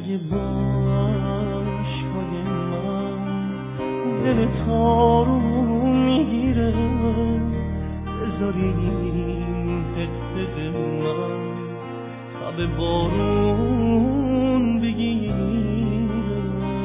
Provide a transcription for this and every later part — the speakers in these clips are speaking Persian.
اگه باشهای من دل تارو میگیره، بذاری حته من تب بارون بگیره،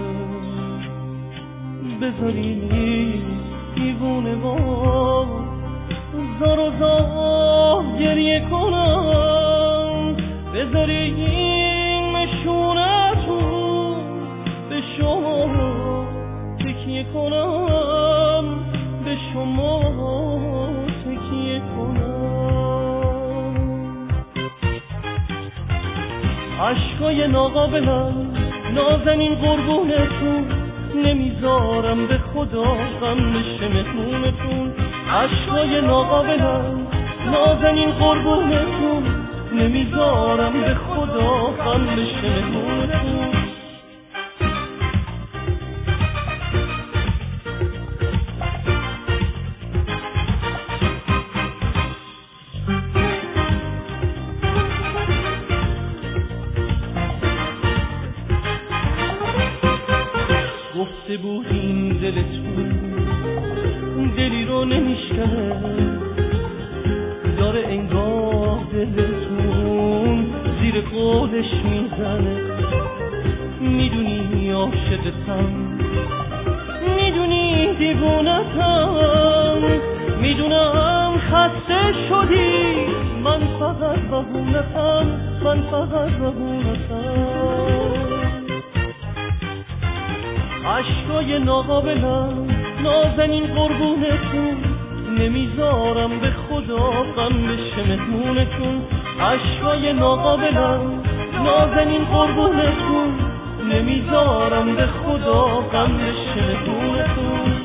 بذاری دیوونه با زار و زار گریه کنم، بذاری این مشونتون به شما تکیه کنم، به شما تکیه کنم. عشقای ناقابلم نازنین قربونتون، نمیذارم به خدا غم بشه مهمونتون. عشقای ناقابلم نازنین قربونتون، نمیذارم به خدا غم بشه مهمونتون. گفته بود این دلتون دلی رو نمیشکنه، داره انگار دلتون زیر قولش میزنه. میدونی عاشقتم، میدونی دیوونتم، میدونم خسته شدی، من فقط بهونتم، من فقط بهونتم. عشقای ناقابلم نازنین قربونتون، نمیذارم به خدا غم بشه مهمونتون. عشقای ناقابلم نازنین قربونتون، نمیذارم به خدا غم بشه مهمونتون.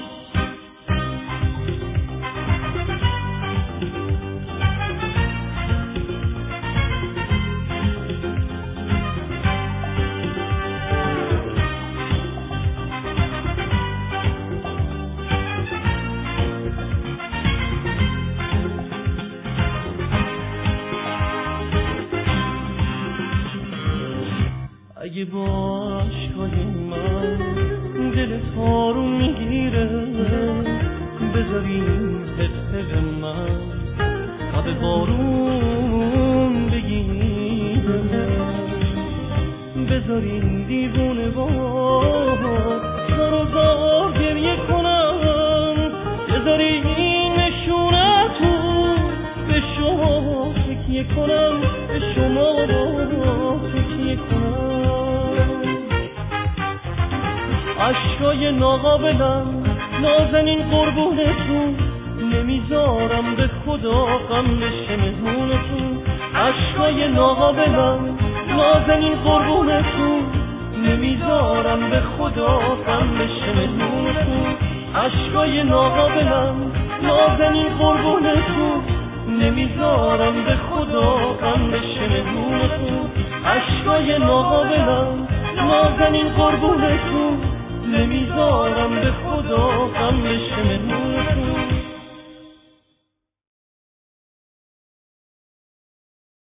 اگه با عشقای من دل تارو میگیره، بذاری حته من تب بارون بگیره، بذاری دیوونه با زار و زار گریه کنم، بذاری این نشونتون به شما تکیه کنم، به شما تکیه کنم. عشقای ناقابلم نازنین قربونتون، نمیذارم به خدا غم بشه مهمونتون. عشقای ناقابلم نازنین قربونتون، نمیذارم به خدا غم بشه مهمونتون. عشقای ناقابلم نازنین قربونتون، نمیذارم به خدا غم بشه مهمونتون. عشقای ناقابلم نازنین قربونتون، نمیذارم به خدا غم بشه مهمونتون.